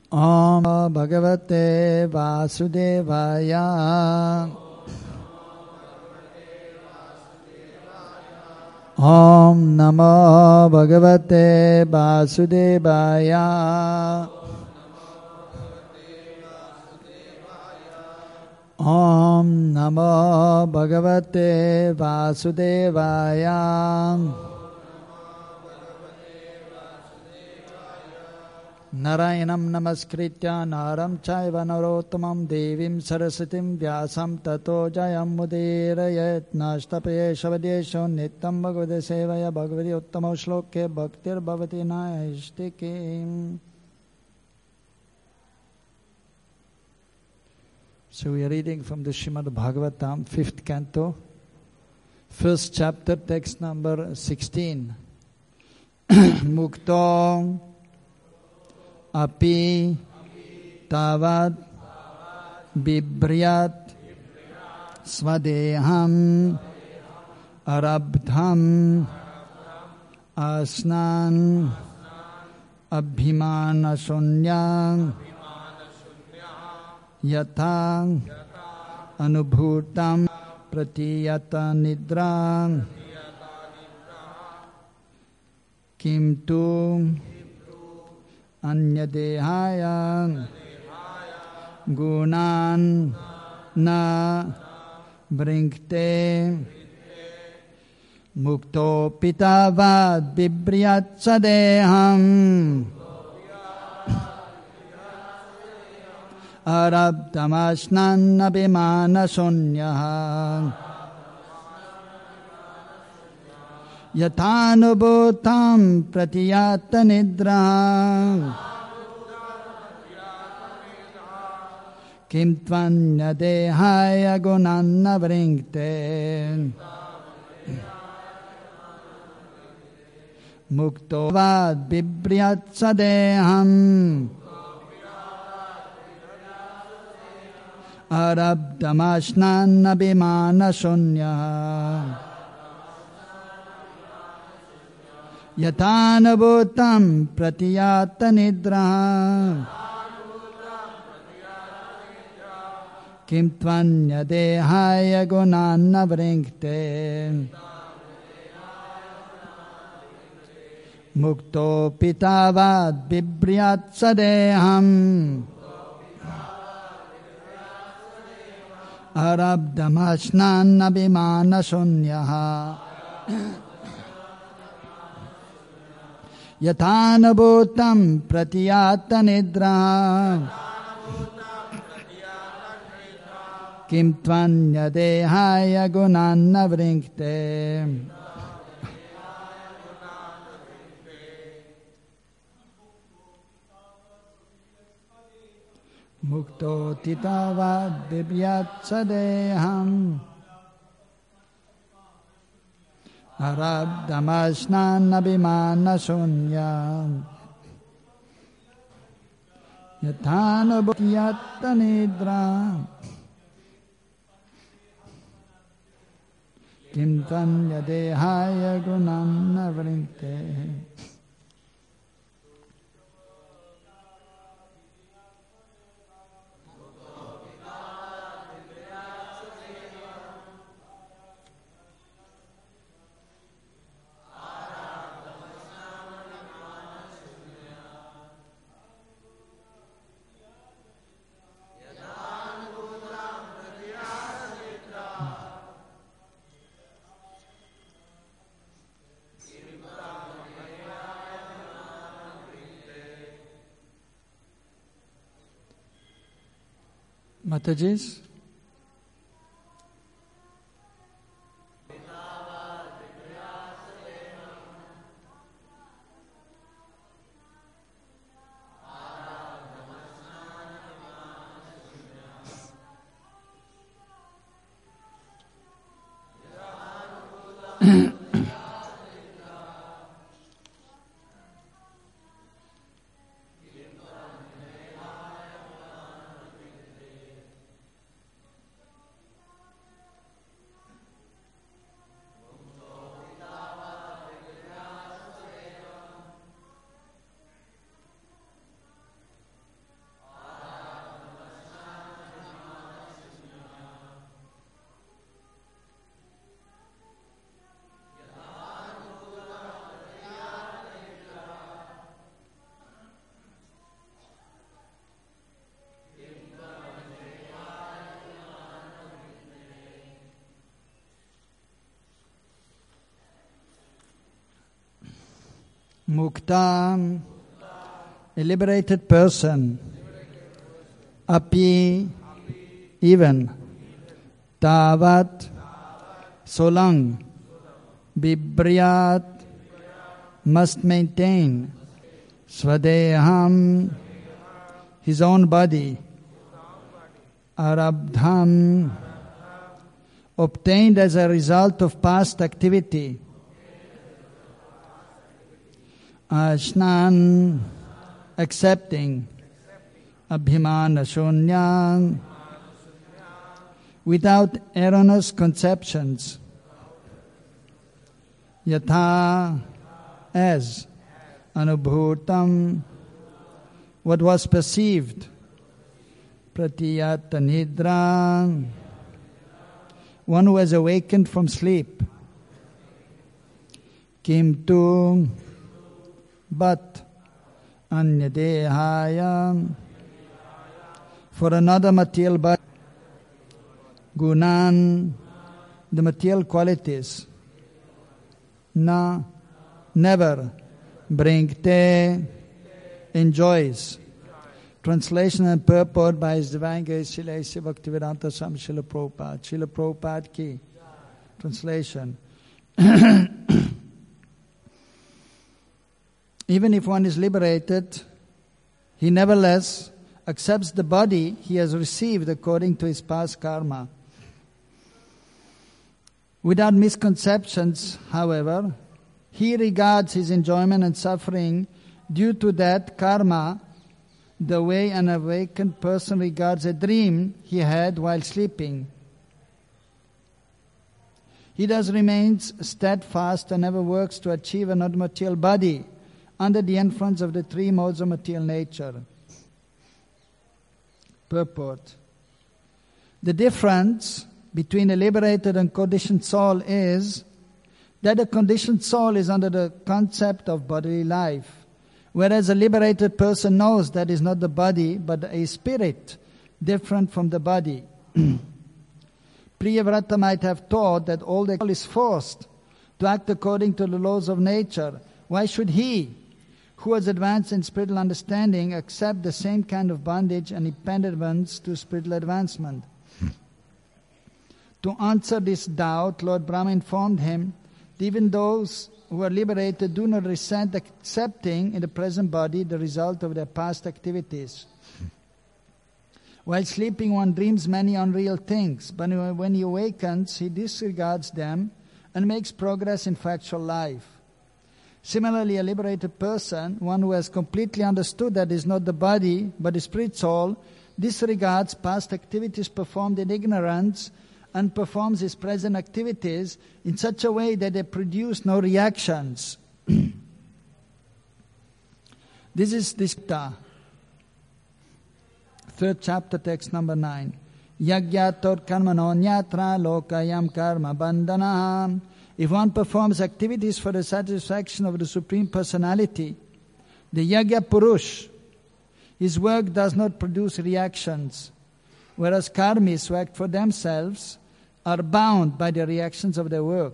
Om Bhagavate Vasudevaya. Om Namo Bhagavate Vasudevaya. Om Namo Bhagavate Vasudevaya. Narayanam namaskritya naram chaiva narottamam devim saraswatim vyasam tato jayam mudirayat nashtapaye shavadesho nityam bhagavate sevaya bhagavati uttamo shloke bhaktir bhavati naishtikim. So we are reading from the Srimad Bhagavatam, 5th canto, 1st chapter, text number 16. Mukto api tavad bibryat swadeham arabdham asnan abhimana shunyam yatha anubhutam pratiyata nidram kimtu anyadehaya gunan na bringte mukto pitavad bibryat sadeham arabdhamasnan abhimana shunyah yathanubhutam pratiyata nidra kim tvanyadehaya gunanna vringte mukto vad bibryat sadeham arabdhamasnan abhimana shunyah yathanubhutam pratiyata nidra kim tvanyadehaya gunanna vringte mukto pitavad bibryat sadeham arabdhamasnan abhimana shunyah yathanubhutam pratiyata nidra kim tvanyadehaya gunanna vringte mukto titavad bibryat sadeham arabdhamasnan abhimana shunyam yathanubhutyata nidra kim tvanyadehaya gunanna vringte. Matajis? Mukta, a liberated person. Api, even. Tavat, so long. Bibryat, must maintain. Swadeham, his own body. Arabdham, obtained as a result of past activity. Ashnan, accepting. Abhimana shunyam, without erroneous conceptions. Yatha, as. Anubhutam, what was perceived. Pratiyata nidra, one who has awakened from sleep. Kimtu, but. Anyadehaya, for another material body. Gunan, the material qualities. Na, never. Bringte, enjoys. Translation and purport by His Divine Grace Srila A.C. Bhaktivedanta Swami Srila Prabhupada. Srila Prabhupada ki. Translation. Even if one is liberated, he nevertheless accepts the body he has received according to his past karma. Without misconceptions, however, he regards his enjoyment and suffering due to that karma the way an awakened person regards a dream he had while sleeping. He thus remains steadfast and never works to achieve an material body under the influence of the three modes of material nature. Purport. The difference between a liberated and conditioned soul is that a conditioned soul is under the concept of bodily life, whereas a liberated person knows that is not the body but a spirit different from the body. Priyavrata might have thought that all the soul is forced to act according to the laws of nature. Why should he, who has advanced in spiritual understanding, accept the same kind of bondage and impediments to spiritual advancement? To answer this doubt, Lord Brahma informed him that even those who are liberated do not resent accepting in the present body the result of their past activities. While sleeping, one dreams many unreal things, but when he awakens, he disregards them and makes progress in factual life. Similarly, a liberated person, one who has completely understood that is not the body but the spirit soul, disregards past activities performed in ignorance and performs his present activities in such a way that they produce no reactions. This is this third chapter, text number 9. Yagyator karmano nyatra lokayam karma bandana. If one performs activities for the satisfaction of the Supreme Personality, the Yagya Purush, his work does not produce reactions, whereas karmis who act for themselves are bound by the reactions of their work.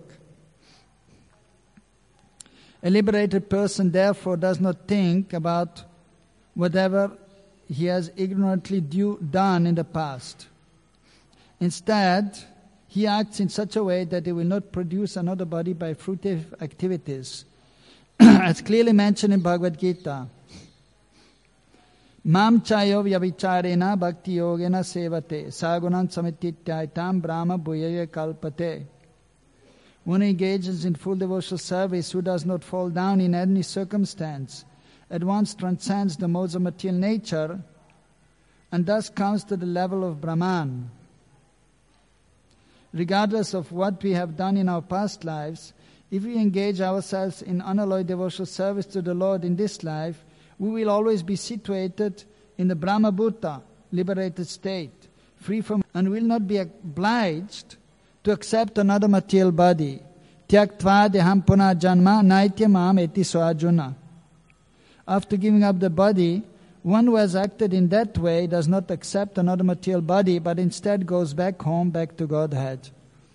A liberated person therefore does not think about whatever he has ignorantly done in the past. Instead, he acts in such a way that he will not produce another body by fruitive activities. As clearly mentioned in Bhagavad Gita, Mam chayo vyavicharena bhakti yogena sevate sagunan samitityaitam brahma bhuyaya kalpate. One who engages in full devotional service, who does not fall down in any circumstance, at once transcends the modes of material nature and thus comes to the level of Brahman. Regardless of what we have done in our past lives, if we engage ourselves in unalloyed devotional service to the Lord in this life, we will always be situated in the Brahma Bhuta, liberated state, free from, and will not be obliged to accept another material body. Tyaktva deham puna janma naitya mam eti swajuna. After giving up the body, one who has acted in that way does not accept another material body, but instead goes back home, back to Godhead.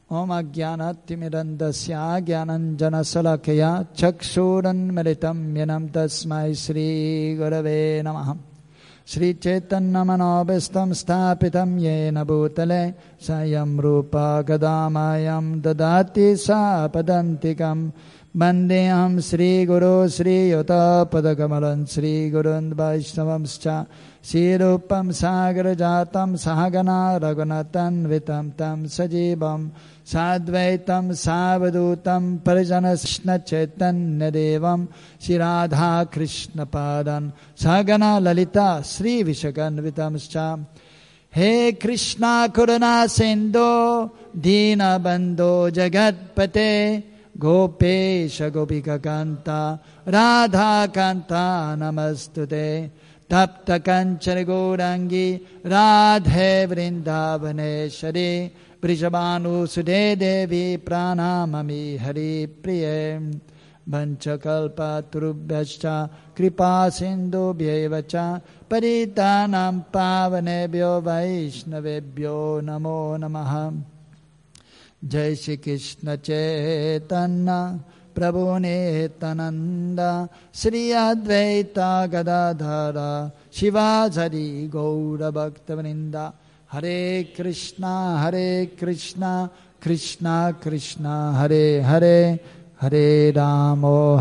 Om Ajnanatimidandasya Jnananjanasalakaya Chakshuranmilitam Yanam Tasmai Sri Gurave Namaha. Sri Chaitanya Manobhistam Sthapitam Yena Bhutale Sayam Rupa Gadamayam Dadati Sapadantikam Bandeham Sri Guru Sri Yota Padakamalan Sri Gurun Vaishnavamscha Sri Rupam Sagar Jatam Sahagana Raghunatan Vitam Tam Sajibam Sadvaitam Savadutam Parijana Krishna Chaitanya Devam Sri Radha Krishna Padan Sahagana Lalita Sri Vishakan Vitamscha. He Krishna Karuna Sindhu Dina Bandho Jagatpate Gopesha Gopika Kanta Radha Kanta Namastute Tapta Kanchana Gaurangi Radhe Vrindavaneshwari Brijabhanu Sude Devi Pranamami Hari Priye Vanchakalpa Turubhyascha Kripa Sindhu Bhyevacha Paritanam Pavanebhyo Vaishnavebhyo Namo Namaha. Jai Shri Krishna Chaitanya Prabhu Nityananda Sri Advaita Gadadhara Shivasari Gaura Bhaktavrinda. Hare Krishna Krishna Krishna Hare Hare Hare Ramo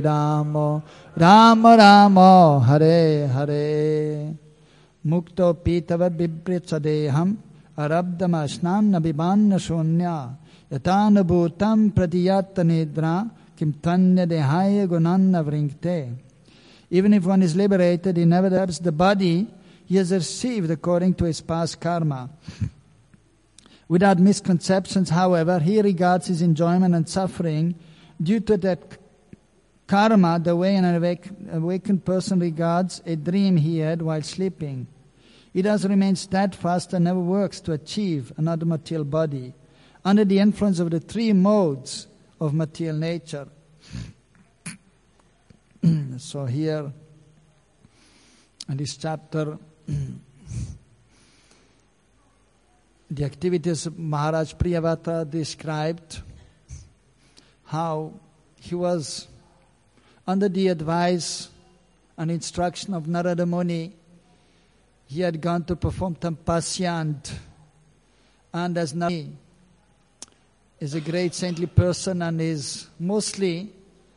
Rama Rama Hare Hare. Mukto Pitavad Vibritsadeham Arabdam Ashnam Nabibanna Shunya Yatanabhutam Pradiyata Nidra Kim Tanya Dehaya Gunanna Vrinkte. Even if one is liberated, he never develops the body he has received according to his past karma. Without misconceptions, however, he regards his enjoyment and suffering due to that karma the way an awakened person regards a dream he had while sleeping. He does remain steadfast and never works to achieve another material body under the influence of the three modes of material nature. So here, in this chapter, the activities of Maharaj Priyavata described how he was under the advice and instruction of Narada Muni. He had gone to perform tapasya, and as Narada is a great saintly person and is mostly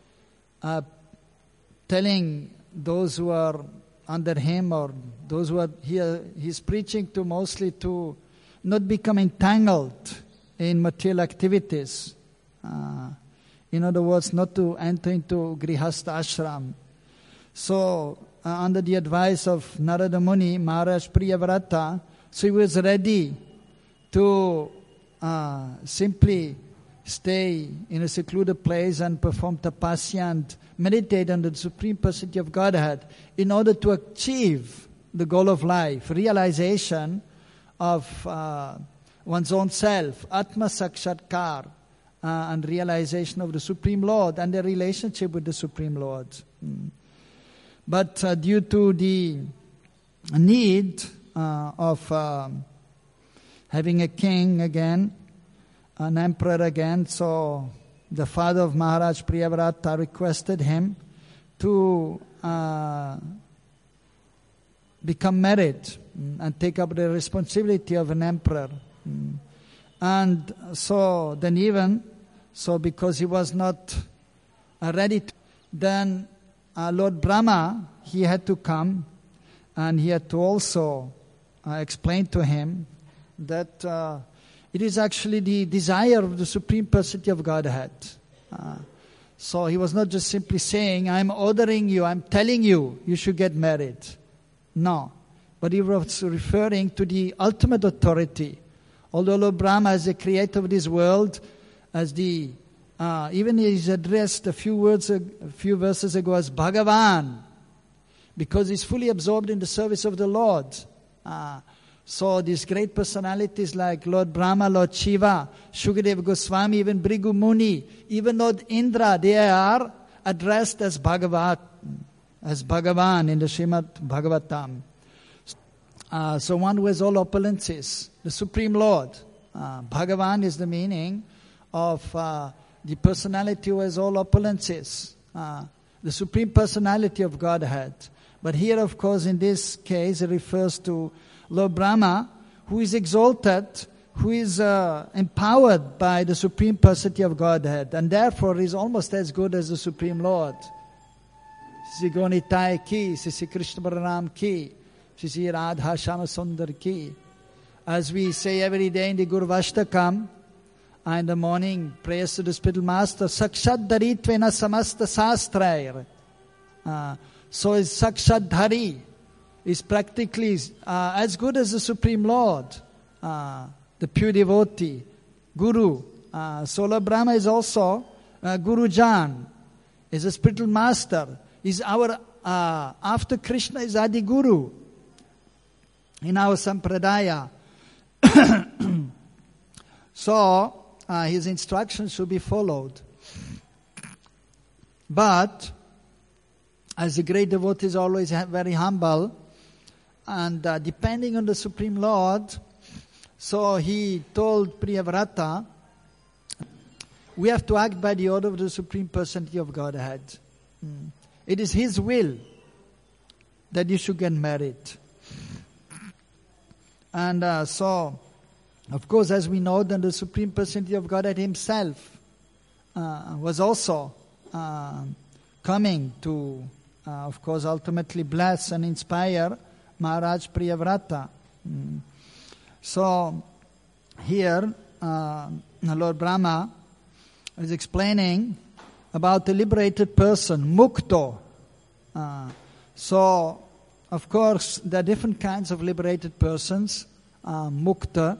telling those who are under him or those who are here, he's preaching to mostly to not become entangled in material activities. In other words, not to enter into Grihastha ashram. So, under the advice of Narada Muni, Maharaj Priyavrata, so he was ready to simply stay in a secluded place and perform tapasya and meditate on the Supreme Personality of Godhead in order to achieve the goal of life, realization of one's own self, Atma Sakshatkar, and realization of the Supreme Lord and their relationship with the Supreme Lord. But due to the need of having a king again, an emperor again, so the father of Maharaj Priyavrata requested him to become married and take up the responsibility of an emperor. And so then because he was not ready to, then Lord Brahma, he had to come and he had to also explain to him that it is actually the desire of the Supreme Personality of Godhead. So he was not just simply saying, I'm ordering you, I'm telling you, you should get married. No. But he was referring to the ultimate authority. Although Lord Brahma is the creator of this world, as the even he is addressed a few verses ago as Bhagavan, because he's fully absorbed in the service of the Lord. So these great personalities like Lord Brahma, Lord Shiva, Shukadeva Goswami, even Bhrigu Muni, even Lord Indra, they are addressed as Bhagavan in the Srimad Bhagavatam. So one who has all opulences, the Supreme Lord, Bhagavan is the meaning of the personality who has all opulences, the Supreme Personality of Godhead. But here, of course, in this case, it refers to Lord Brahma, who is exalted, who is empowered by the Supreme Personality of Godhead, and therefore is almost as good as the Supreme Lord. Sri Gonitai ki, Sri Krishna Balaram ki, Sri Radha Shama Sundar ki. As we say every day in the Guru Vashtakam, in the morning, prayers to the spiritual master, Sakshat Dharitvena Samasta Sastrair. So is Sakshat Dhari, is practically as good as the Supreme Lord, the pure devotee, Guru. So Lord Brahma is also Guru Jan, is a spiritual master, is our, after Krishna is Adi Guru in our Sampradaya. So, his instructions should be followed. But, as a great devotee is always very humble, and depending on the Supreme Lord, so he told Priyavrata, we have to act by the order of the Supreme Personality of Godhead. It is his will that you should get married. And so, of course, as we know, then the Supreme Personality of Godhead himself was also coming to, of course, ultimately bless and inspire Maharaj Priyavrata. So, here, Lord Brahma is explaining about the liberated person, Mukto. So, of course, there are different kinds of liberated persons, Mukta.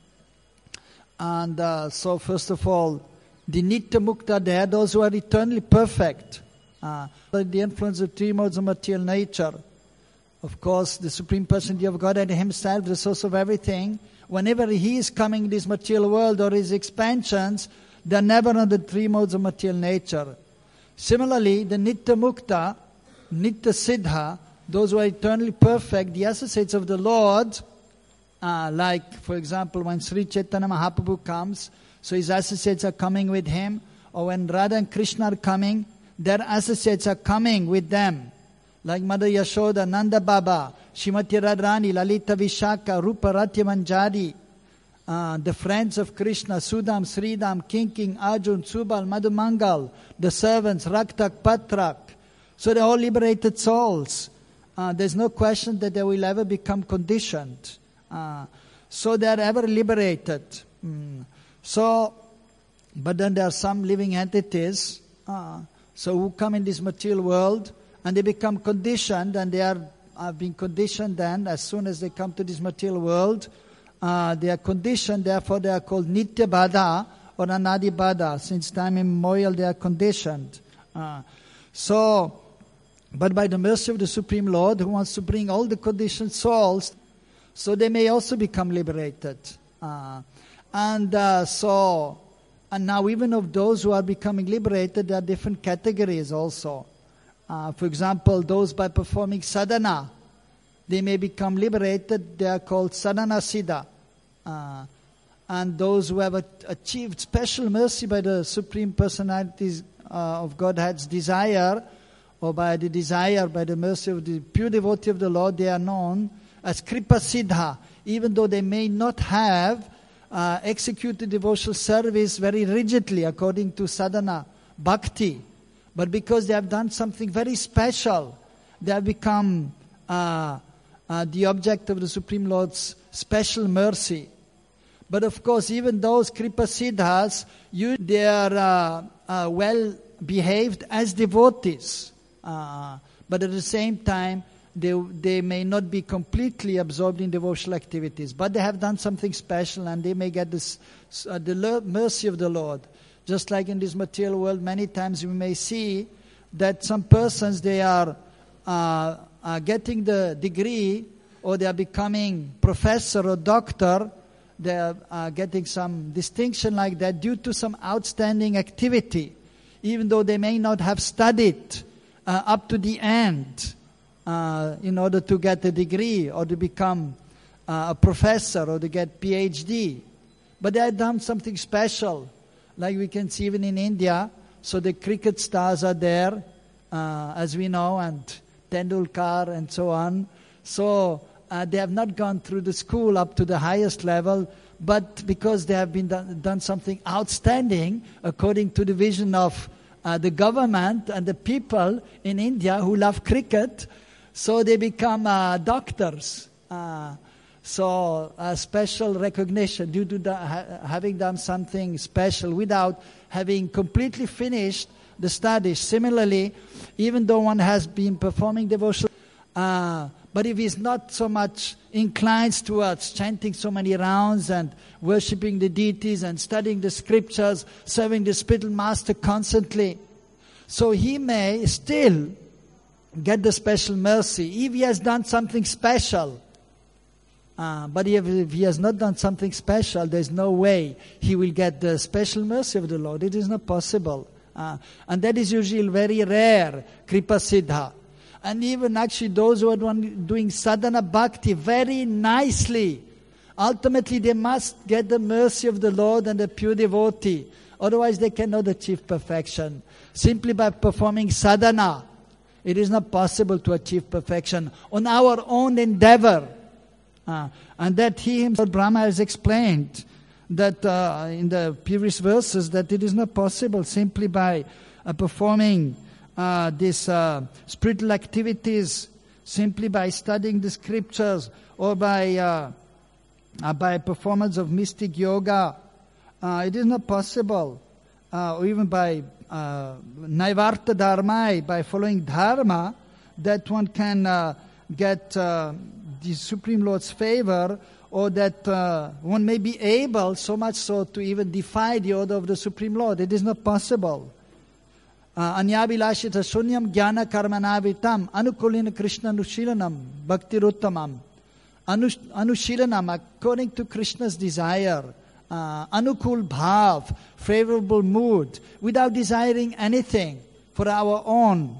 And so, first of all, the Nitya Mukta, they are those who are eternally perfect. The influence of three modes of material nature. Of course, the Supreme Personality of Godhead himself, the source of everything, whenever he is coming in this material world or his expansions, they are never on the three modes of material nature. Similarly, the Nitya Mukta, Nitya Siddha, those who are eternally perfect, the associates of the Lord, like, for example, when Sri Chaitanya Mahaprabhu comes, so his associates are coming with him, or when Radha and Krishna are coming, their associates are coming with them. Like Mother Yashoda, Nanda Baba, Shrimati Radharani, Lalita Vishaka, Rupa Ratya Manjari, the friends of Krishna, Sudam, Sridam, King, Arjun, Subal, Madhumangal, the servants, Raktak, Patrak. So they're all liberated souls. There's no question that they will ever become conditioned. So they are ever liberated. So, but then there are some living entities, so who come in this material world and they become conditioned, and they are being conditioned then as soon as they come to this material world. They are conditioned, therefore they are called Nitya Bada or Anadi Bada. Since time immemorial they are conditioned. So, but by the mercy of the Supreme Lord, who wants to bring all the conditioned souls, so they may also become liberated. And now even of those who are becoming liberated, there are different categories also. For example, those by performing sadhana, they may become liberated. They are called sadhana siddha. And those who have achieved special mercy by the Supreme Personality of Godhead's desire, or by the mercy of the pure devotee of the Lord, they are known as Kripa Siddha, even though they may not have executed devotional service very rigidly according to sadhana, bhakti. But because they have done something very special, they have become the object of the Supreme Lord's special mercy. But of course, even those Kripa Siddhas, they are well behaved as devotees. But at the same time, they may not be completely absorbed in devotional activities. But they have done something special, and they may get the mercy of the Lord. Just like in this material world, many times we may see that some persons, they are getting the degree, or they are becoming professor or doctor, they are getting some distinction like that due to some outstanding activity, even though they may not have studied up to the end in order to get a degree or to become a professor or to get PhD. But they have done something special. Like we can see even in India. So the cricket stars are there, as we know, and Tendulkar and so on. So they have not gone through the school up to the highest level, but because they have been done something outstanding according to the vision of the government and the people in India who love cricket, so they become doctors. So a special recognition due to having done something special without having completely finished the studies. Similarly, even though one has been performing devotion, but if he's not so much inclined towards chanting so many rounds and worshipping the deities and studying the scriptures, serving the spiritual master constantly, so he may still get the special mercy if he has done something special. But if he has not done something special, there's no way he will get the special mercy of the Lord. It is not possible. And that is usually very rare, Kripa Siddha. And even actually those who are doing sadhana bhakti very nicely, ultimately they must get the mercy of the Lord and the pure devotee. Otherwise they cannot achieve perfection. Simply by performing sadhana, it is not possible to achieve perfection on our own endeavor. And that he himself, Brahma, has explained that in the previous verses that it is not possible simply by performing these spiritual activities, simply by studying the scriptures or by performance of mystic yoga. It is not possible, or even by Naivarta Dharma, by following Dharma, that one can get the Supreme Lord's favor, or that one may be able so much so to even defy the order of the Supreme Lord. It is not possible. Anyabilashita shunyam jnana karmanavitam anukulina Krishna anushilanam bhaktiruttamam. Anushilanam, according to Krishna's desire. Anukul bhav, favorable mood, without desiring anything for our own.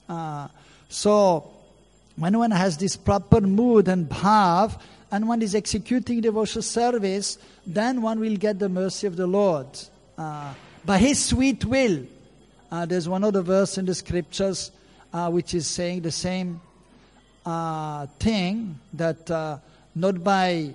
So, when one has this proper mood and bhav, and one is executing devotional service, then one will get the mercy of the Lord. By His sweet will. There's one other verse in the scriptures which is saying the same thing, that not by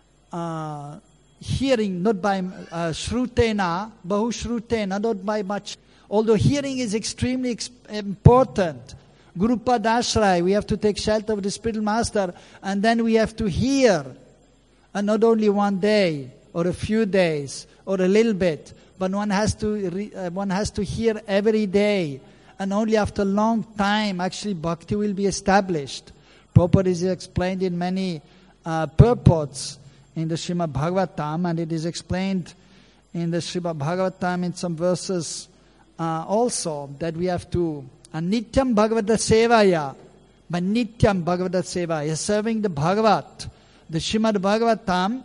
hearing, not by shrutena, bahu shrutena, not by much. Although hearing is extremely important. Guru Padashray, we have to take shelter of the spiritual master, and then we have to hear, and not only one day or a few days or a little bit, but one has to hear every day, and only after a long time actually bhakti will be established. Prabhupada is explained in many purports in the Srimad Bhagavatam, and it is explained in the Srimad Bhagavatam in some verses also, that we have to Nityam Bhagavata Sevaya, by Nityam Bhagavata Sevaya, serving the Bhagavat, the Srimad Bhagavatam.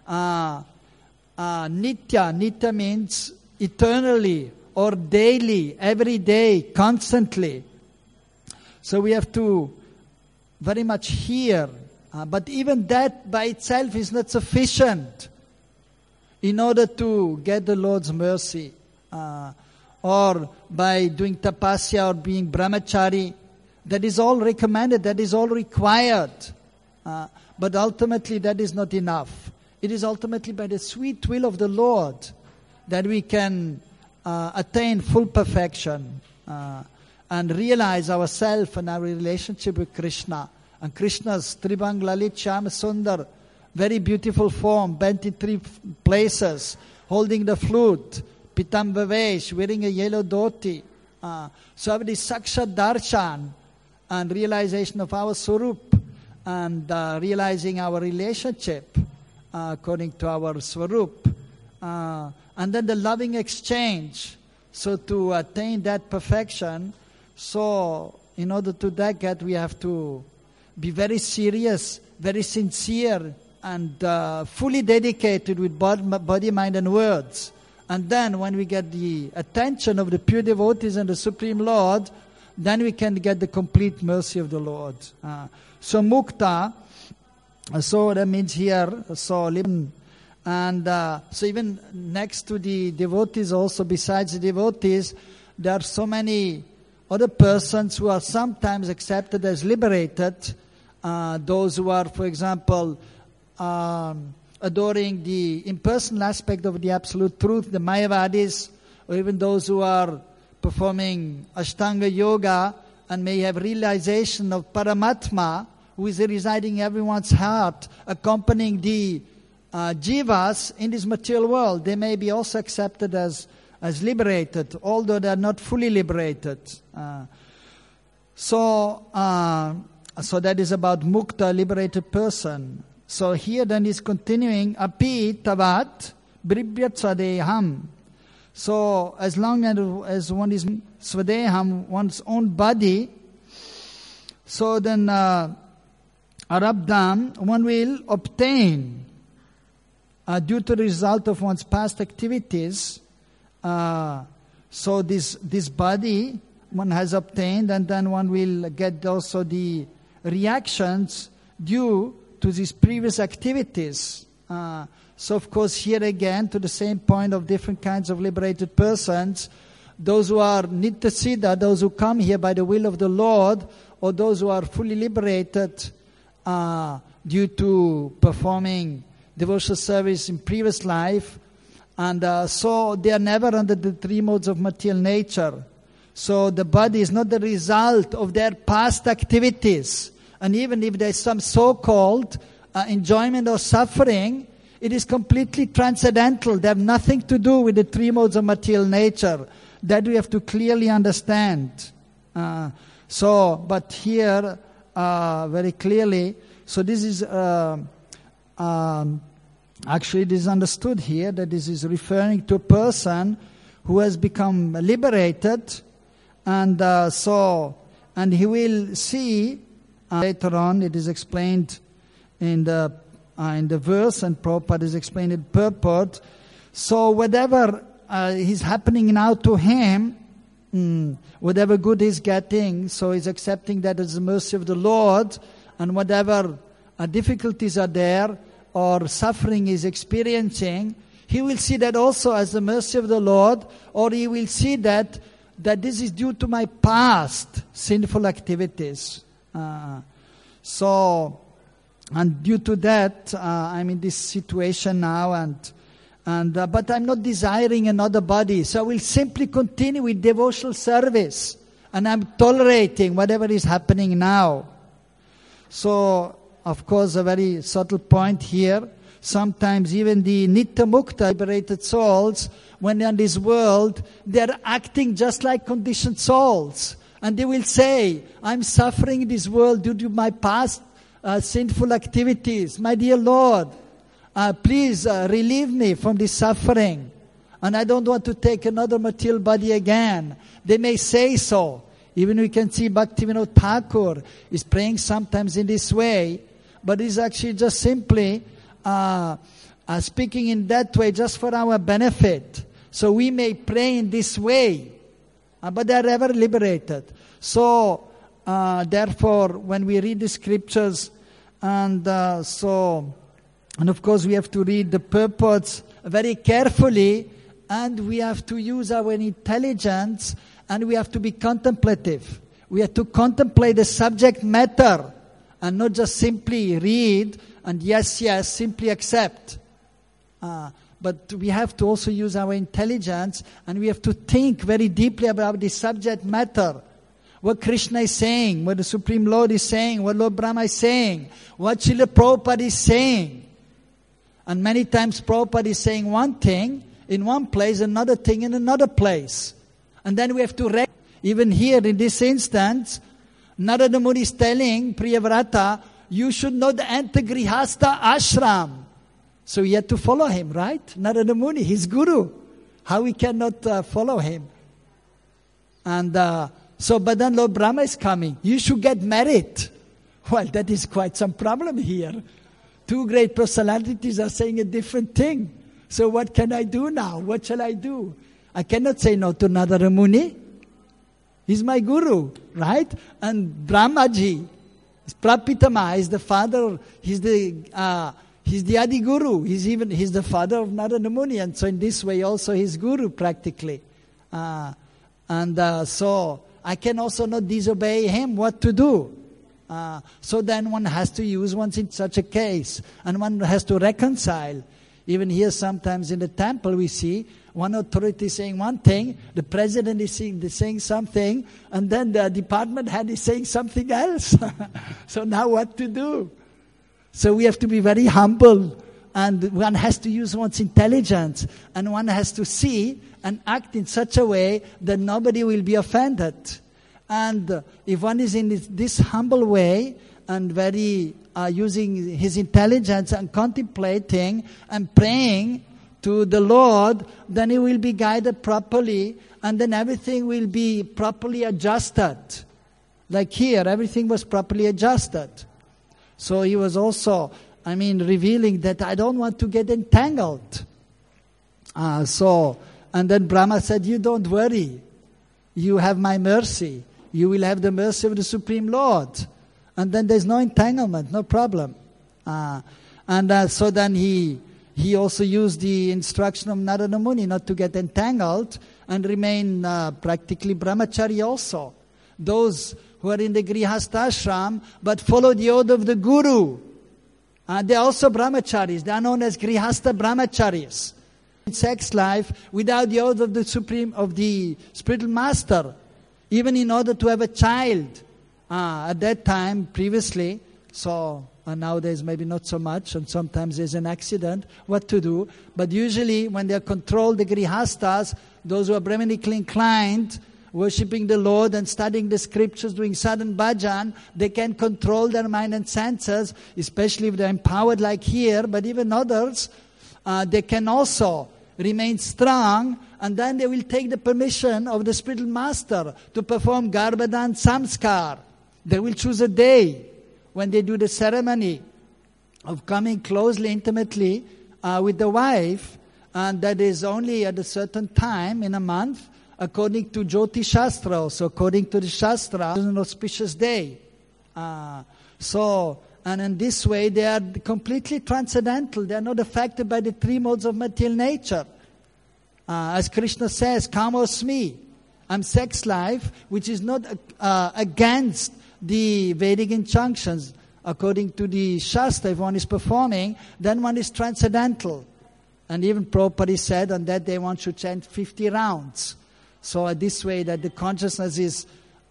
Nitya means eternally or daily, every day, constantly. So we have to very much hear, but even that by itself is not sufficient in order to get the Lord's mercy. Or by doing tapasya or being brahmachari. That is all recommended, that is all required. But ultimately that is not enough. It is ultimately by the sweet will of the Lord that we can attain full perfection and realize ourselves and our relationship with Krishna. And Krishna's Tribang Lalit Shyam Sundar, very beautiful form, bent in three places, holding the flute, Pitamba Vesh, wearing a yellow dhoti. So have this Sakshat Darshan and realization of our Swarup and realizing our relationship according to our Swarup. And then the loving exchange. So to attain that perfection, so in order to that we have to be very serious, very sincere, and fully dedicated with body, mind and words. And then when we get the attention of the pure devotees and the Supreme Lord, then we can get the complete mercy of the Lord. So mukta, so that means here, so And so even next to the devotees also, besides the devotees, there are so many other persons who are sometimes accepted as liberated. Those who are, for example, adoring the impersonal aspect of the Absolute Truth, the Mayavadis, or even those who are performing Ashtanga Yoga and may have realization of Paramatma, who is residing in everyone's heart, accompanying the jivas in this material world. They may be also accepted as liberated, although they are not fully liberated. So that is about mukta, liberated person. So here then is continuing, api tavat bribhyat swadeham. So as long as one is swadeham, one's own body, so then arabdham, one will obtain due to the result of one's past activities. So this body one has obtained, and then one will get also the reactions due to these previous activities. So of course here again to the same point of different kinds of liberated persons, those who are nityasiddha, those who come here by the will of the Lord, or those who are fully liberated due to performing devotional service in previous life, and so they are never under the three modes of material nature. So the body is not the result of their past activities. And even if there is some so-called enjoyment or suffering, it is completely transcendental. They have nothing to do with the three modes of material nature. That we have to clearly understand. But here, very clearly, so this is, actually it is understood here that this is referring to a person who has become liberated, and he will see, later on it is explained in the verse, and Prabhupada is explained in purport. So whatever is happening now to him, whatever good he's getting, so he's accepting that as the mercy of the Lord, and whatever difficulties are there or suffering he's experiencing, he will see that also as the mercy of the Lord, or he will see that this is due to my past sinful activities. And due to that, I'm in this situation now, but I'm not desiring another body. So I will simply continue with devotional service, and I'm tolerating whatever is happening now. So, of course, a very subtle point here. Sometimes even the Nitya Mukta, liberated souls, when they're in this world, they're acting just like conditioned souls. And they will say, I'm suffering in this world due to my past sinful activities. My dear Lord, please relieve me from this suffering. And I don't want to take another material body again. They may say so. Even we can see Bhaktivinoda Thakur is praying sometimes in this way, but he's actually just simply speaking in that way just for our benefit. So we may pray in this way, but they are ever liberated. So therefore, when we read the scriptures, and of course we have to read the purports very carefully, and we have to use our intelligence, and we have to be contemplative. We have to contemplate the subject matter, and not just simply read and yes, simply accept. But we have to also use our intelligence, and we have to think very deeply about the subject matter. What Krishna is saying, what the Supreme Lord is saying, what Lord Brahma is saying, what Srila Prabhupada is saying. And many times Prabhupada is saying one thing in one place, another thing in another place. And then we have to even here in this instance, Narada Muni is telling Priyavrata, you should not enter Grihastha ashram. So he had to follow him, right? Narada Muni, his guru. How we cannot follow him? And but then Lord Brahma is coming. You should get married. Well, that is quite some problem here. Two great personalities are saying a different thing. So what can I do now? What shall I do? I cannot say no to Narada Muni. He's my guru, right? And Brahmaji, Prapitama is the father. He's he's the Adi Guru. He's the father of Narada Muni, and so in this way also he's Guru practically. So I can also not disobey him. What to do? So then one has to use one in such a case, and one has to reconcile. Even here sometimes in the temple we see one authority saying one thing, the president is saying something, and then the department head is saying something else. So now what to do? So we have to be very humble, and one has to use one's intelligence, and one has to see and act in such a way that nobody will be offended. And if one is in this humble way and very using his intelligence and contemplating and praying to the Lord, then he will be guided properly, and then everything will be properly adjusted. Like here, everything was properly adjusted. So he was also, revealing that I don't want to get entangled. And then Brahma said, you don't worry. You have my mercy. You will have the mercy of the Supreme Lord. And then there's no entanglement, no problem. So then he also used the instruction of Narada Muni not to get entangled and remain practically brahmachari also. Those who are in the Grihastha ashram but follow the order of the Guru, they are also brahmacharis. They are known as Grihastha brahmacharis. In sex life, without the order of the Supreme, of the spiritual master, even in order to have a child, at that time previously, nowadays maybe not so much, and sometimes there's an accident, what to do. But usually when they are controlled, the Grihasthas, those who are Brahmanically inclined, worshipping the Lord and studying the scriptures, doing sadhana bhajan, they can control their mind and senses, especially if they're empowered like here, but even others, they can also remain strong, and then they will take the permission of the spiritual master to perform Garbhadan Samskar. They will choose a day when they do the ceremony of coming closely, intimately with the wife, and that is only at a certain time in a month, according to Jyoti Shastra, so according to the Shastra, it's an auspicious day. And in this way, they are completely transcendental. They are not affected by the three modes of material nature. As Krishna says, Kamosmi, I'm sex life, which is not against the Vedic injunctions. According to the Shastra, if one is performing, then one is transcendental. And even Prabhupada said on that day one should chant 50 rounds. So this way that the consciousness is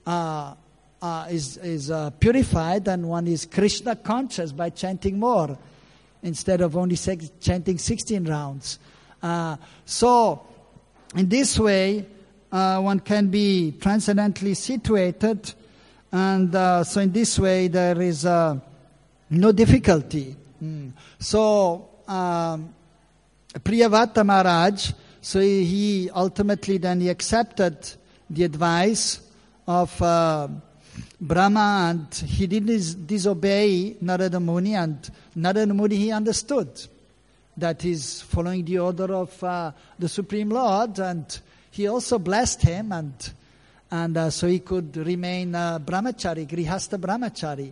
purified, and one is Krishna conscious by chanting more instead of only chanting 16 rounds. So in this way one can be transcendently situated, and so in this way there is no difficulty. So Priyavata Maharaj, so he ultimately then he accepted the advice of Brahma, and he didn't disobey Narada Muni, and Narada Muni he understood that he's following the order of the Supreme Lord, and he also blessed him, and so he could remain brahmachari, grihastha brahmachari.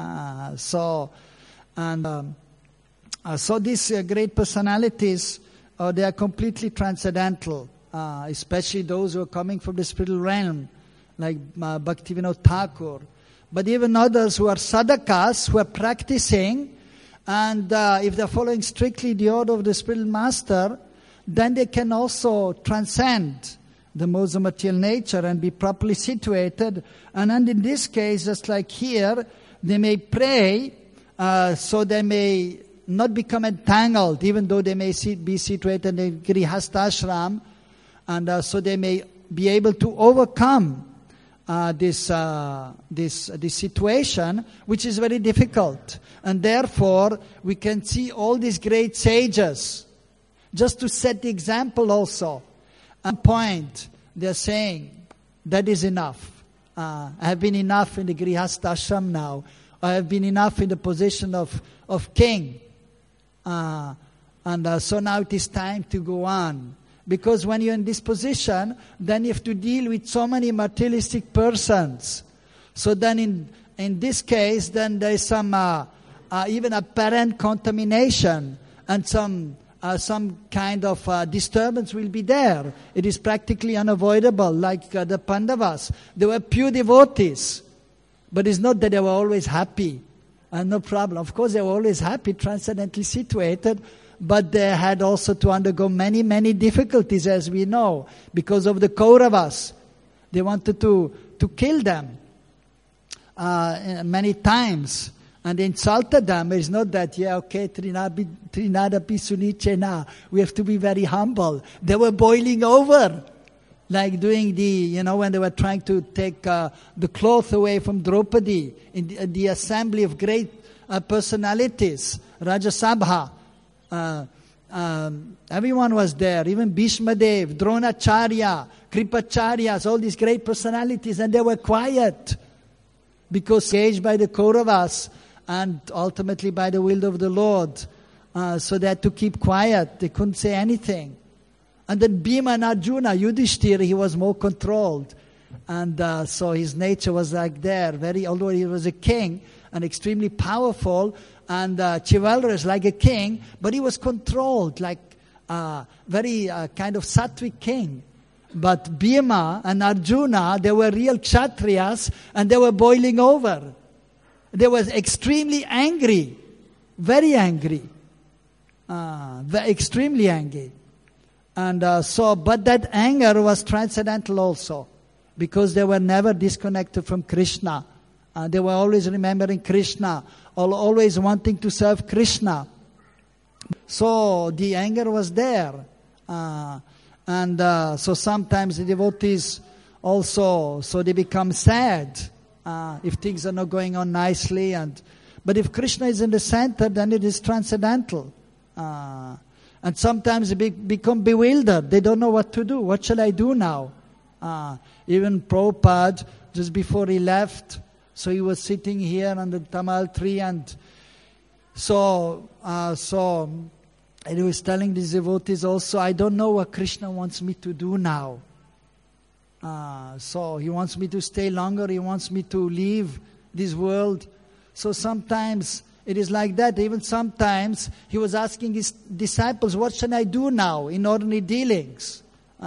So these great personalities, they are completely transcendental, especially those who are coming from the spiritual realm, like Bhaktivinoda Thakur. But even others who are sadhakas, who are practicing, and if they're following strictly the order of the spiritual master, then they can also transcend the modes of material nature and be properly situated. And in this case, just like here, they may pray, so they may not become entangled, even though they may be situated in Grihastha ashram, and so they may be able to overcome this situation, which is very difficult. And therefore, we can see all these great sages, just to set the example also. At one point, they are saying, that is enough. I have been enough in the Grihastha ashram now. I have been enough in the position of king. So now it is time to go on. Because when you're in this position, then you have to deal with so many materialistic persons. So then in this case, then there is some even apparent contamination and some kind of disturbance will be there. It is practically unavoidable, like the Pandavas. They were pure devotees. But it's not that they were always happy. No problem. Of course, they were always happy, transcendently situated, but they had also to undergo many, many difficulties, as we know, because of the Kauravas. They wanted to kill them many times. And they insulted them. It's not that, Trinada Pisunichena. We have to be very humble. They were boiling over. Like doing when they were trying to take the cloth away from Draupadi in the assembly of great personalities, Rajasabha. Everyone was there, even Bhishmadev, Dronacharya, Kripacharyas, all these great personalities, and they were quiet because engaged by the Kauravas and ultimately by the will of the Lord. So they had to keep quiet. They couldn't say anything. And then Bhima and Arjuna, Yudhishthira, he was more controlled. And so his nature was like there, although he was a king and extremely powerful and chivalrous like a king, but he was controlled like very kind of sattvic king. But Bhima and Arjuna, they were real Kshatriyas and they were boiling over. They were extremely angry, very angry, extremely angry. And but that anger was transcendental also, because they were never disconnected from Krishna. They were always remembering Krishna, always wanting to serve Krishna. So the anger was there. So sometimes the devotees also, so they become sad if things are not going on nicely. But if Krishna is in the center, then it is transcendental. And sometimes they become bewildered. They don't know what to do. What shall I do now? Even Prabhupada, just before he left, so he was sitting here under the Tamal tree, and so and he was telling these devotees also, I don't know what Krishna wants me to do now. So he wants me to stay longer. He wants me to leave this world. So sometimes it is like that. Even sometimes he was asking his disciples, what shall I do now in ordinary dealings?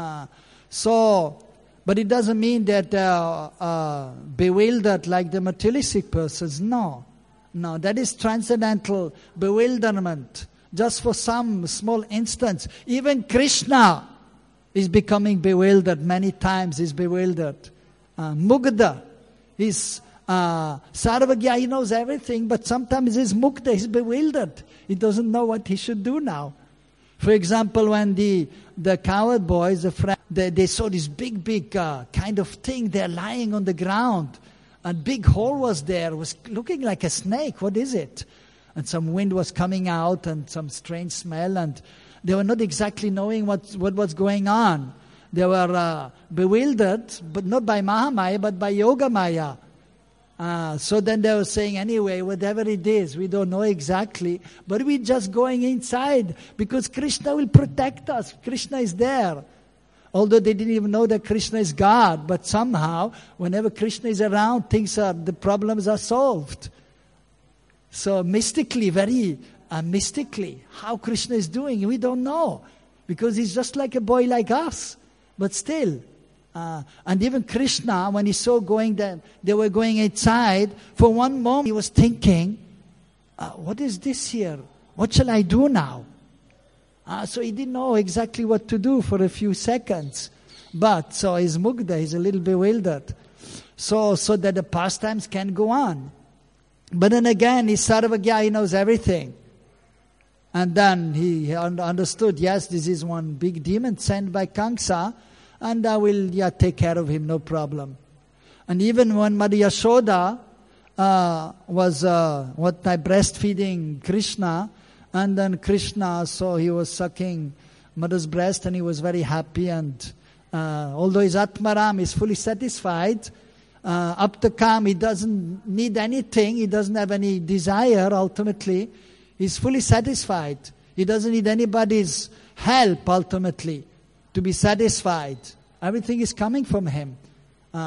But it doesn't mean that they are bewildered like the materialistic persons. No, that is transcendental bewilderment. Just for some small instance. Even Krishna is becoming bewildered. Many times he's bewildered. Mugdha is Sarvagya, he knows everything, but sometimes he's mukta, he's bewildered. He doesn't know what he should do now. For example, when the cowherd boys, they saw this big kind of thing there lying on the ground. A big hole was there, was looking like a snake. What is it? And some wind was coming out and some strange smell, and they were not exactly knowing what was going on. They were bewildered, but not by Mahamaya, but by Yogamaya. So then they were saying, anyway, whatever it is, we don't know exactly, but we're just going inside because Krishna will protect us. Krishna is there. Although they didn't even know that Krishna is God, but somehow, whenever Krishna is around, the problems are solved. So mystically, very mystically, how Krishna is doing, we don't know. Because he's just like a boy like us. But still. And even Krishna, when he saw they were going inside, for one moment he was thinking, what is this here? What shall I do now? So he didn't know exactly what to do for a few seconds. But, so he's mugdha, he's a little bewildered. So that the pastimes can go on. But then again, he's Sarvagya, he knows everything. And then he understood, yes, this is one big demon sent by Kamsa, and I will take care of him, no problem. And even when Mother Yashoda was breastfeeding Krishna, and then Krishna, so he was sucking mother's breast, and he was very happy, and although his Atmaram is fully satisfied, Aptakam, he doesn't need anything, he doesn't have any desire ultimately, he's fully satisfied. He doesn't need anybody's help ultimately to be satisfied. Everything is coming from him.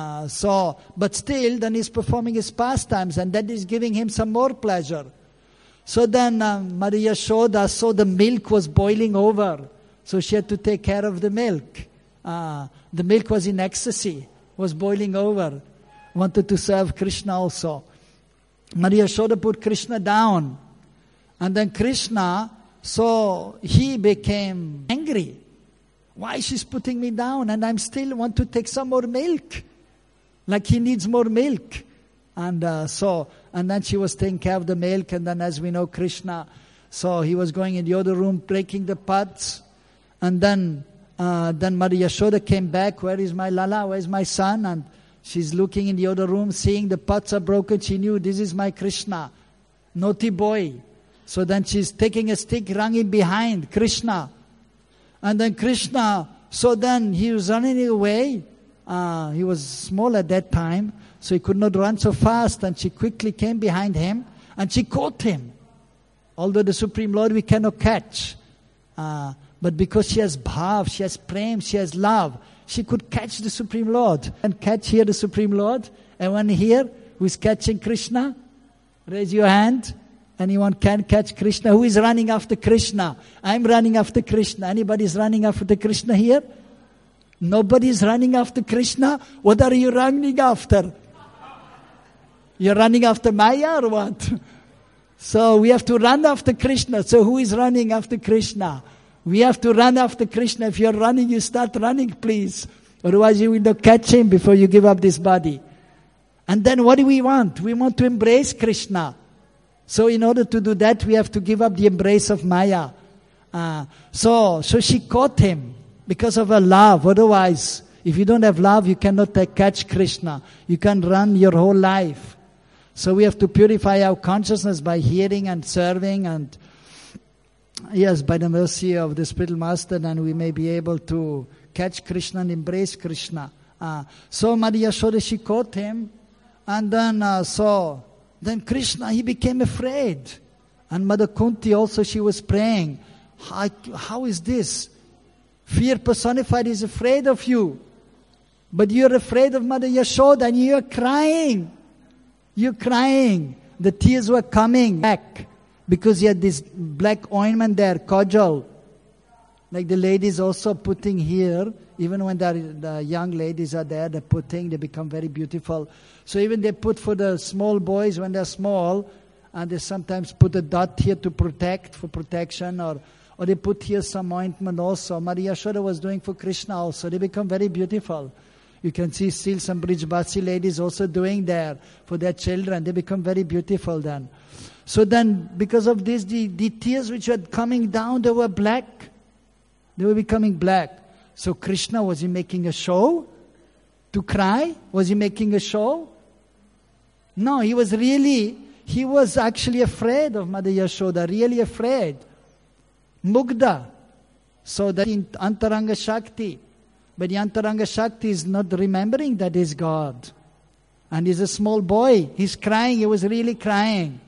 But still, then he's performing his pastimes, and that is giving him some more pleasure. So then Maria Yashoda saw the milk was boiling over. So she had to take care of the milk. The milk was in ecstasy, was boiling over. Wanted to serve Krishna also. Maria Yashoda put Krishna down. And then Krishna, so he became angry. Why she's putting me down and I'm still want to take some more milk? Like he needs more milk. And then she was taking care of the milk, and then as we know Krishna, so he was going in the other room breaking the pots. And then Maria Yashoda came back, where is my Lala, where is my son? And she's looking in the other room, seeing the pots are broken. She knew this is my Krishna, naughty boy. So then she's taking a stick, running behind Krishna. And then Krishna, so then he was running away. He was small at that time, so he could not run so fast. And she quickly came behind him and she caught him. Although the Supreme Lord we cannot catch. But because she has bhav, she has prem, she has love, she could catch the Supreme Lord. And catch here the Supreme Lord. Anyone here who is catching Krishna? Raise your hand. Anyone can catch Krishna? Who is running after Krishna? I'm running after Krishna. Anybody is running after Krishna here? Nobody is running after Krishna? What are you running after? You're running after Maya or what? So we have to run after Krishna. So who is running after Krishna? We have to run after Krishna. If you're running, you start running, please. Otherwise you will not catch him before you give up this body. And then what do we want? We want to embrace Krishna. So in order to do that, we have to give up the embrace of Maya. So she caught him because of her love. Otherwise, if you don't have love, you cannot catch Krishna. You can run your whole life. So we have to purify our consciousness by hearing and serving, and yes, by the mercy of the spiritual master, then we may be able to catch Krishna and embrace Krishna. So Maria Yashoda, she caught him, and then Krishna, he became afraid. And Mother Kunti also, she was praying, how is this? Fear personified is afraid of you. But you're afraid of Mother Yashoda and you're crying. You're crying. The tears were coming back because you had this black ointment there, kajal. Like the ladies also putting here, even when the young ladies are there, they're putting, they become very beautiful. So even they put for the small boys when they're small, and they sometimes put a dot here to protect, for protection, or they put here some ointment also. Maria Yashoda was doing for Krishna also. They become very beautiful. You can see still some Brijbasi ladies also doing there for their children. They become very beautiful then. So then, because of this, the tears which were coming down, they were black. They were becoming black. So Krishna, was he making a show to cry? Was he making a show? No, he was actually afraid of Mother Yashoda, really afraid. Mugdha. So that in Antaranga Shakti. But the Antaranga Shakti is not remembering that is God. And he's a small boy. He's crying. He was really crying.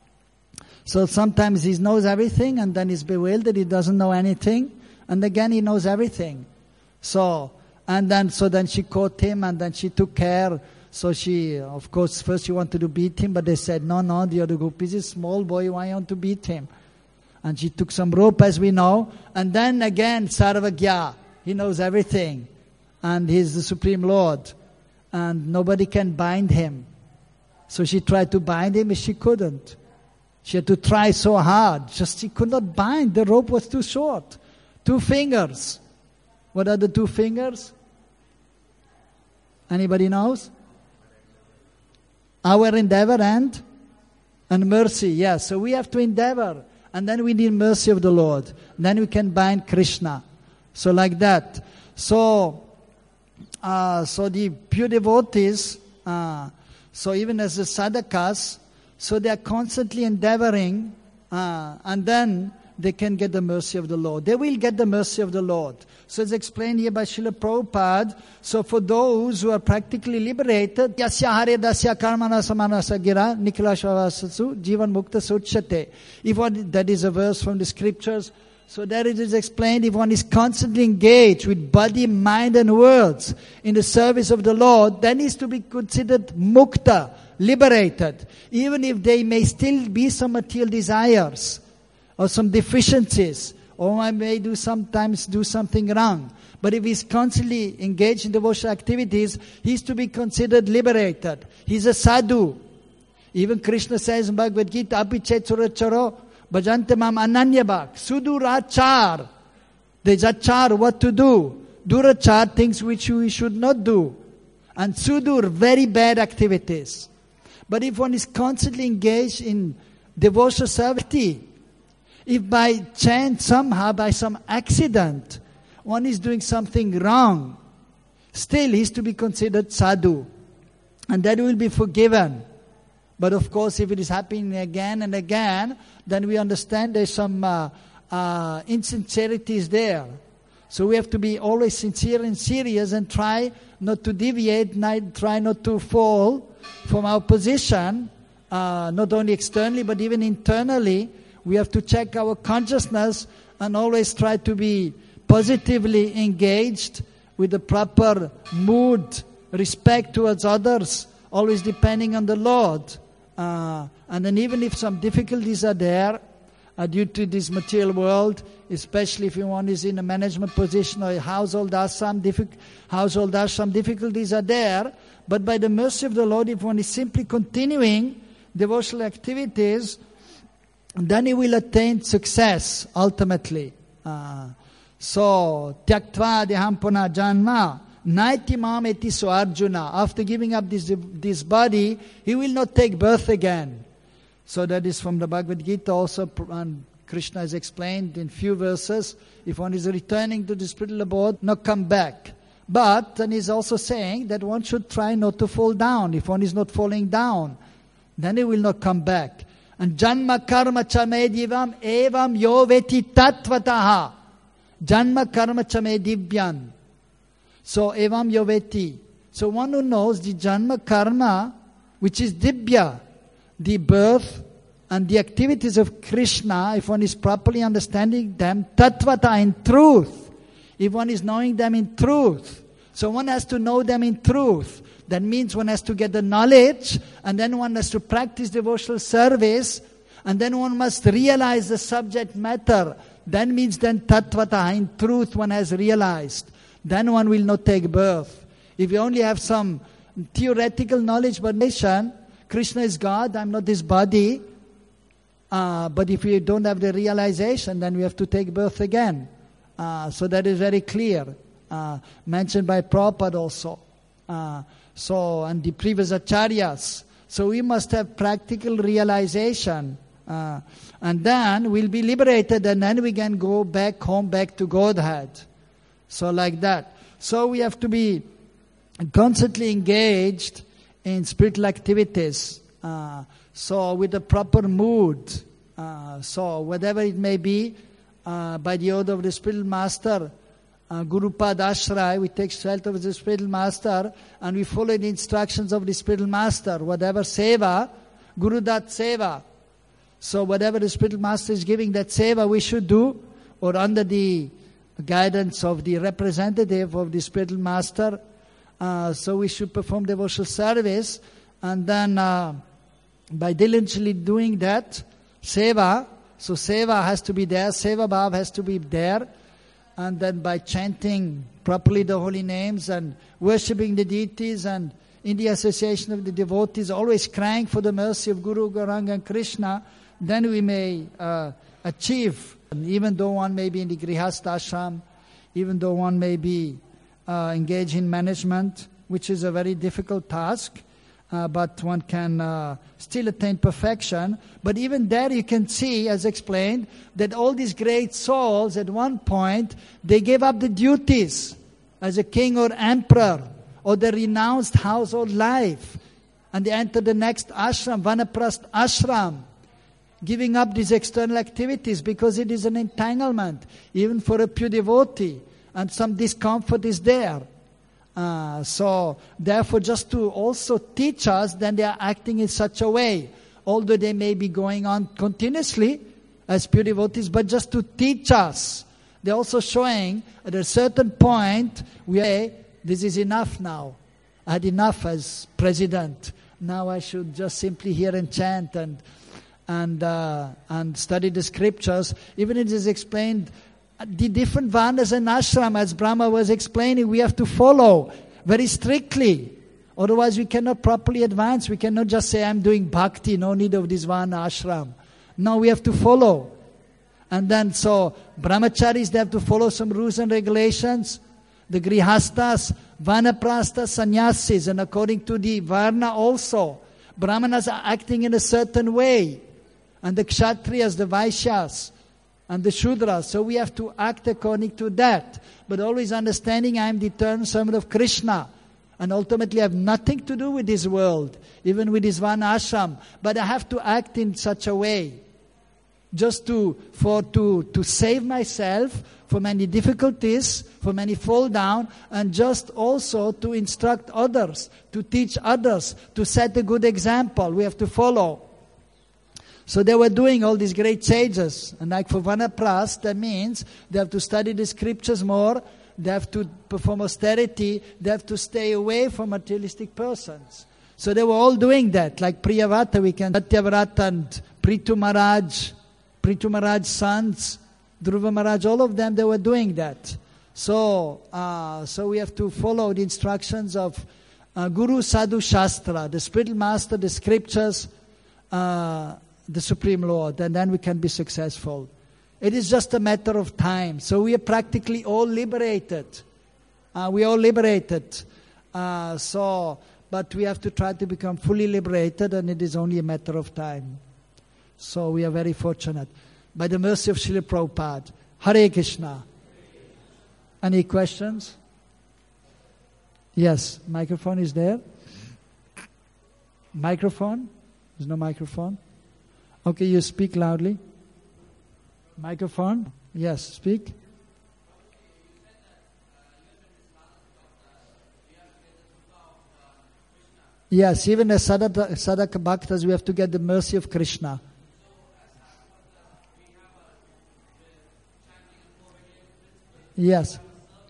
So sometimes he knows everything and then he's bewildered. He doesn't know anything. And again he knows everything. So then she caught him and then she took care. So she, of course, first she wanted to beat him. But they said, no, the other group is a small boy. Why you want to beat him? And she took some rope, as we know. And then again, Sarvagya. He knows everything. And he's the Supreme Lord. And nobody can bind him. So she tried to bind him, but she couldn't. She had to try so hard. Just she could not bind. The rope was too short. 2 fingers. What are the 2 fingers? Anybody knows? Our endeavor and mercy. Yes, so we have to endeavor. And then we need mercy of the Lord. Then we can bind Krishna. So like that. So the pure devotees, so even as the sadhakas, so they are constantly endeavoring, and then they can get the mercy of the Lord. They will get the mercy of the Lord. So it's explained here by Srila Prabhupada. So for those who are practically liberated, yasya hare dasya karmana samanasa gira nikilashavasasu jivan mukta suchate. That is a verse from the scriptures. So there it is explained, if one is constantly engaged with body, mind and words in the service of the Lord, then is to be considered mukta, liberated. Even if they may still be some material desires or some deficiencies, or I may sometimes do something wrong. But if he's constantly engaged in devotional activities, he's to be considered liberated. He's a sadhu. Even Krishna says in Bhagavad Gita, Api chet suracharo bhajante mam ananyabhak. Sudurachar. There's achar, what to do. Durachar, things which we should not do. And sudur, very bad activities. But if one is constantly engaged in devotional service, if by chance, somehow, by some accident, one is doing something wrong, still he is to be considered sadhu. And that will be forgiven. But of course, if it is happening again and again, then we understand there's some insincerities there. So we have to be always sincere and serious and try not to deviate, try not to fall from our position, not only externally but even internally. We have to check our consciousness and always try to be positively engaged with the proper mood, respect towards others, always depending on the Lord. And then even if some difficulties are there, due to this material world, especially if one is in a management position or a household has some difficulties are there, but by the mercy of the Lord, if one is simply continuing devotional activities, then he will attain success ultimately. So, tyaktva dehampana janma naiti mam eti so Arjuna. After giving up this body, he will not take birth again. So that is from the Bhagavad Gita also, and Krishna has explained in few verses, if one is returning to the spiritual abode, not come back. But then he's also saying that one should try not to fall down. If one is not falling down, then he will not come back. And janma karma chamedivam evam yoveti tatvataha. Janma karma chamedibhyan. So evam yoveti. So one who knows the janma karma, which is dibya, the birth and the activities of Krishna, if one is properly understanding them, tattvata, in truth, if one is knowing them in truth, so one has to know them in truth. That means one has to get the knowledge, and then one has to practice devotional service, and then one must realize the subject matter. That means then tattvata, in truth one has realized. Then one will not take birth. If you only have some theoretical knowledge but nation, Krishna is God, I'm not this body. But if we don't have the realization, then we have to take birth again. So that is very clear. Mentioned by Prabhupada also. And the previous acharyas. So we must have practical realization. And then we'll be liberated, and then we can go back home, back to Godhead. So like that. So we have to be constantly engaged in spiritual activities, so with a proper mood, so whatever it may be, by the order of the spiritual master, Guru Pad Ashray, we take shelter of the spiritual master and we follow the instructions of the spiritual master. Whatever seva, Guru Dat seva. So whatever the spiritual master is giving, that seva we should do, or under the guidance of the representative of the spiritual master. So we should perform devotional service, and then by diligently doing that, seva, so seva has to be there, seva bhav has to be there, and then by chanting properly the holy names and worshipping the deities and in the association of the devotees, always crying for the mercy of Guru, Gauranga and Krishna, then we may achieve, even though one may be in the Grihastha ashram, even though one may be engage in management, which is a very difficult task, but one can still attain perfection. But even there you can see, as explained, that all these great souls at one point, they gave up the duties as a king or emperor, or the renounced household life, and they entered the next ashram, Vanaprastha ashram, giving up these external activities because it is an entanglement, even for a pure devotee. And some discomfort is there. So therefore, just to also teach us, then they are acting in such a way, although they may be going on continuously as pure devotees, but just to teach us. They're also showing at a certain point, we say, this is enough now. I had enough as president. Now I should just simply hear and chant and study the scriptures. Even it is explained, the different varnas and ashram, as Brahma was explaining, we have to follow very strictly. Otherwise we cannot properly advance. We cannot just say, I'm doing bhakti, no need of this varna ashram. No, we have to follow. And then so brahmacharis, they have to follow some rules and regulations. The grihastas, vanaprasthas, sannyasis, and according to the varna also. Brahmanas are acting in a certain way. And the kshatriyas, the vaishyas, and the shudras. So we have to act according to that. But always understanding I am the eternal servant of Krishna. And ultimately I have nothing to do with this world, even with this varna ashram. But I have to act in such a way. Just to save myself from many difficulties, from many fall down, and just also to instruct others, to teach others, to set a good example. We have to follow. So they were doing all these great sages. And like for Vanapras, that means they have to study the scriptures more, they have to perform austerity, they have to stay away from materialistic persons. So they were all doing that. Like Priyavata, we can Satyavrata and Prithu Maharaj's sons, Dhruva Maharaj, all of them, they were doing that. So we have to follow the instructions of Guru Sadhu Shastra, the spiritual master, the scriptures, the Supreme Lord, and then we can be successful. It is just a matter of time. So we are practically all liberated. But we have to try to become fully liberated, and it is only a matter of time. So we are very fortunate. By the mercy of Srila Prabhupada. Hare Krishna. Any questions? Yes, microphone is there. Microphone? There's no microphone. Okay, you speak loudly. Microphone? Yes, speak. Yes, even as Sadhaka Bhaktas, we have to get the mercy of Krishna. Yes.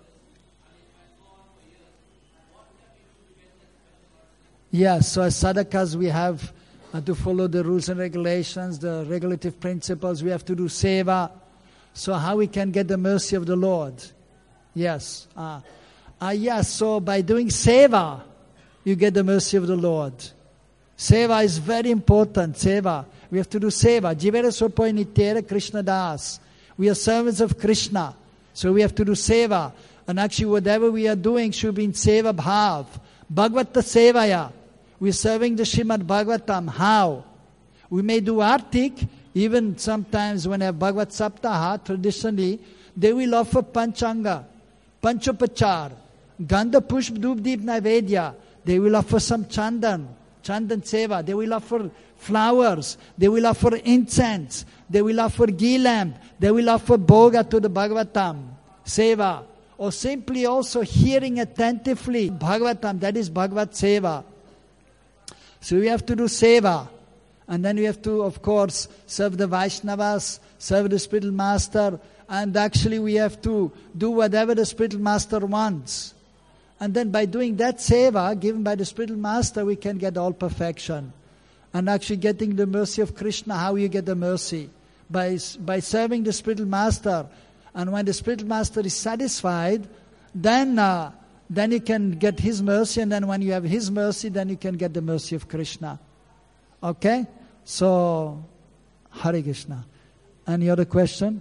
Yes, so as sadhakas we have to follow the rules and regulations, the regulative principles. We have to do seva. So how we can get the mercy of the Lord? Yes. Yes, so by doing seva, you get the mercy of the Lord. Seva is very important, seva. We have to do seva. Jivera Sopo Nityera Krishna Das. We are servants of Krishna. So we have to do seva. And actually whatever we are doing should be in seva bhav. Bhagavata sevaya. We are serving the Srimad Bhagavatam. How? We may do artik. Even sometimes when I have Bhagavat Saptaha, traditionally, they will offer panchanga, panchopachar, gandha pushp dhupdeep naivedya. They will offer some chandan seva. They will offer flowers. They will offer incense. They will offer ghee lamp. They will offer bhoga to the Bhagavatam, seva. Or simply also hearing attentively Bhagavatam, that is Bhagavat seva. So we have to do seva. And then we have to, of course, serve the Vaishnavas, serve the spiritual master. And actually we have to do whatever the spiritual master wants. And then by doing that seva given by the spiritual master, we can get all perfection. And actually getting the mercy of Krishna, how you get the mercy? By serving the spiritual master. And when the spiritual master is satisfied, then you can get his mercy. And then when you have his mercy, then you can get the mercy of Krishna. Okay? So, Hare Krishna. Any other question?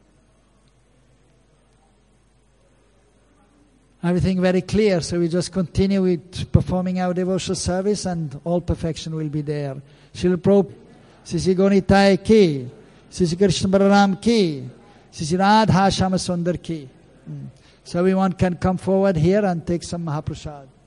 Everything very clear, so we just continue with performing our devotional service and all perfection will be there. Srila Prabhupada, Sisi Gonitai ki, Sisi Krishna Balaram ki, Sisi Radha Shama Sundar ki. So everyone can come forward here and take some Mahaprasad.